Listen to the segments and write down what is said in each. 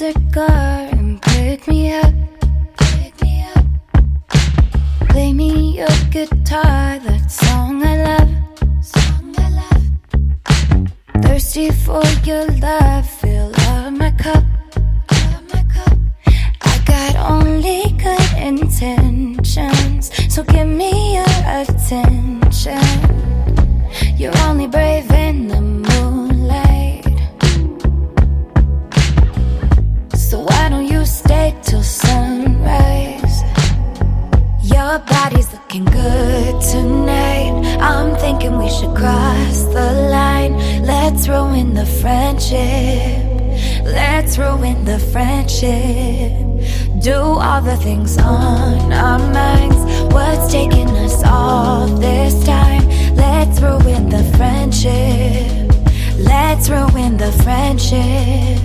cigar and pick me up. Play me your guitar, that song I love. Thirsty for your love, fill up my cup. I got only good intentions, so give me your attention. You're only brave in the moonlight, so why don't you stay till sunrise? Your body's looking good tonight. I'm thinking we should cross the line. Let's ruin the friendship. Let's ruin the friendship. Do all the things on our minds. What's taking us all this time? Let's ruin the friendship. Let's ruin the friendship.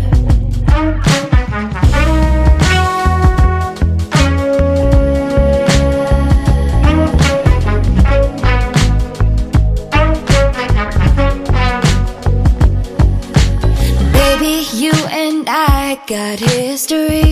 You and I got history.